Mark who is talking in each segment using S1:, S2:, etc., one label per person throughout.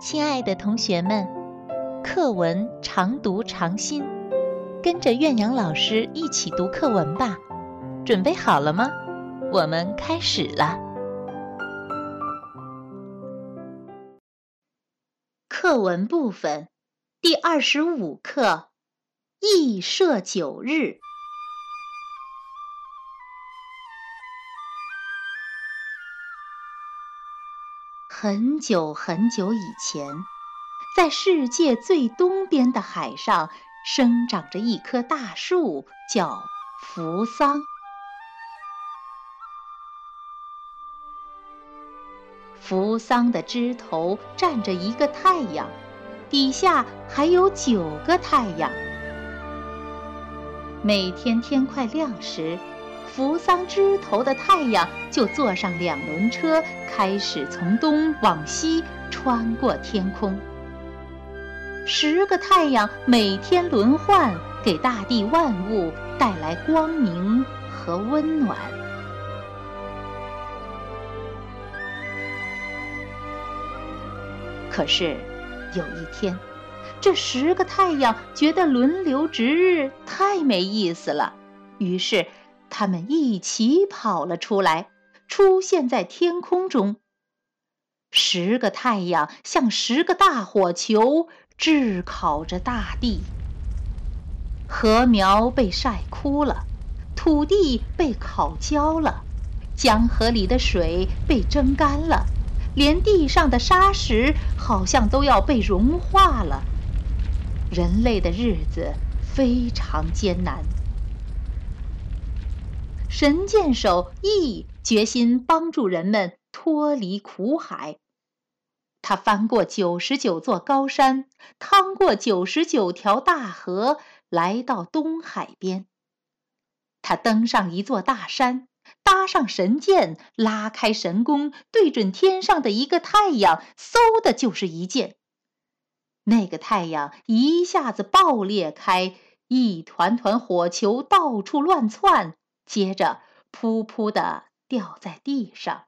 S1: 亲爱的同学们，课文常读常新，跟着苑阳老师一起读课文吧。准备好了吗？我们开始了。课文部分第25课，羿射9日。很久很久以前，在世界最东边的海上，生长着一棵大树，叫扶桑。扶桑的枝头站着一个太阳，底下还有9个太阳。每天天快亮时，扶桑枝头的太阳就坐上2轮车，开始从东往西穿过天空。10个太阳每天轮换，给大地万物带来光明和温暖。可是有一天，这10个太阳觉得轮流值日太没意思了，于是他们一起跑了出来，出现在天空中。10个太阳像10个大火球，炙烤着大地。禾苗被晒枯了，土地被烤焦了，江河里的水被蒸干了，连地上的沙石好像都要被融化了。人类的日子非常艰难。神箭手羿决心帮助人们脱离苦海。他翻过99座高山，趟过99条大河，来到东海边。他登上一座大山，搭上神箭，拉开神弓，对准天上的一个太阳，嗖的就是一箭。那个太阳一下子爆裂开，一团团火球到处乱窜，接着噗噗地掉在地上。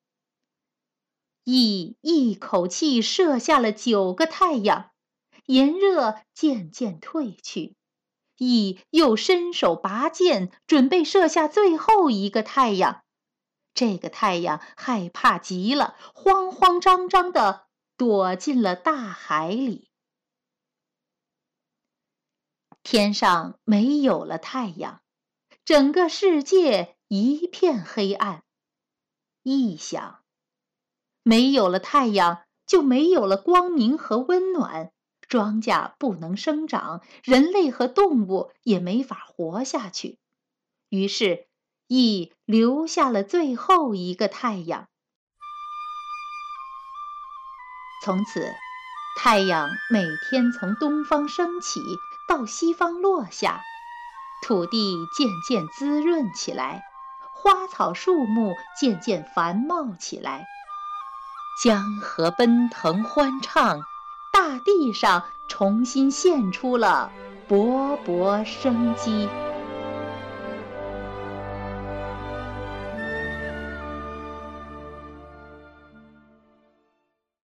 S1: 羿一口气射下了9个太阳，炎热渐渐退去。羿又伸手拔箭，准备射下最后一个太阳。这个太阳害怕极了，慌慌张张地躲进了大海里。天上没有了太阳，整个世界一片黑暗。羿想，没有了太阳，就没有了光明和温暖，庄稼不能生长，人类和动物也没法活下去。于是，羿留下了最后一个太阳。从此，太阳每天从东方升起，到西方落下，土地渐渐滋润起来，花草树木渐渐繁茂起来。江河奔腾欢畅，大地上重新现出了勃勃生机。